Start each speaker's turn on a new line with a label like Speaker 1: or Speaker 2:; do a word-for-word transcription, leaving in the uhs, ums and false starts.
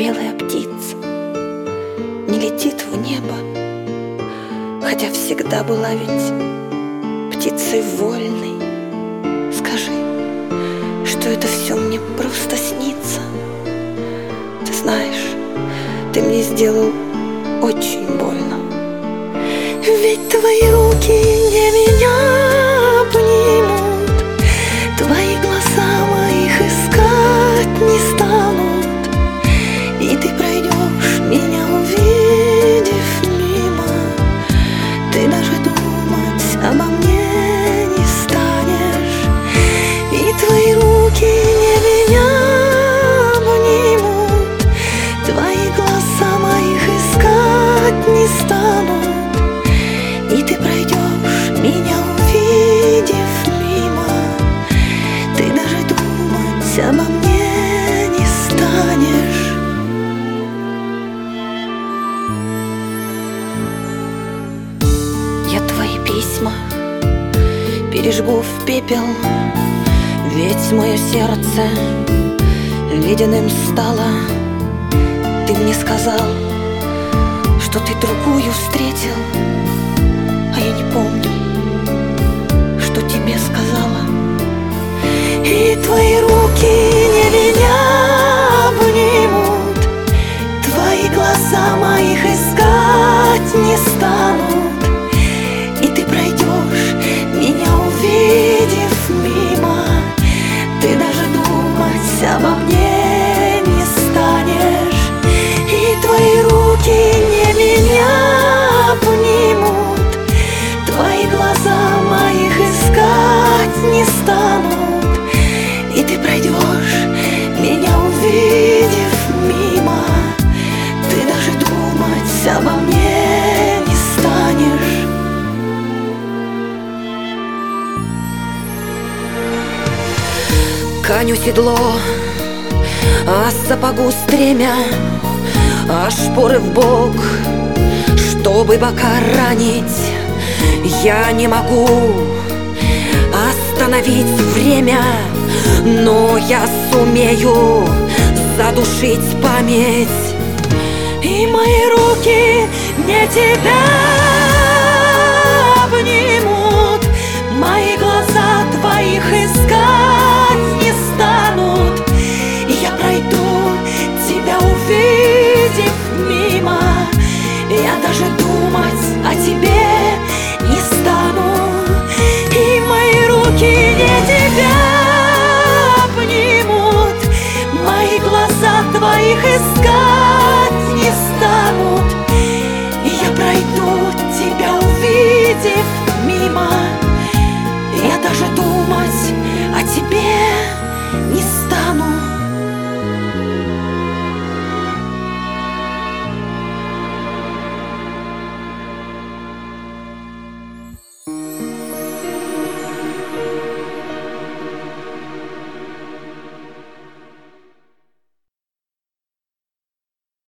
Speaker 1: белая птица не летит в небо, хотя всегда была ведь птицей вольной. Скажи, что это все мне просто снится. Ты знаешь, ты мне сделал очень больно. Ведь твои руки не меня обнимут, твои глаза моих искать не станут, и ты пройдешь, меня увидев мимо. Ты даже думать обо мне не станешь, и твои руки не меня обнимут, твои глаза моих искать не станут, и ты пройдешь, меня увидев мимо. Ты даже думать обо мне не станешь. Я твои письма пережгу в пепел, ведь мое сердце ледяным стало. Ты мне сказал, что ты другую встретил, а я не помню, что тебе сказала. И твои руки не меня обнимут, твои глаза моих искать не станут, и ты пройдешь, меня увидев мимо. Ты даже думать обо мне не станешь, и твои руки не меня обнимут, твои глаза моих искать не станут, и ты пройдешь, меня увидев мимо. Ты даже думать обо мне не станешь. Коню седло, а сапогу стремя, а шпоры в бок, чтобы бока ранить. Я не могу остановить время, но я сумею задушить память. И мои руки не тебя обнимут, мои глаза твоих искать не станут, и я пройду, тебя увидев мимо. Я даже думать о тебе не стану, и мои руки не тебя обнимут, мои глаза твоих искать не станут, и я пройду, тебя увидев мимо. Я даже думать о тебе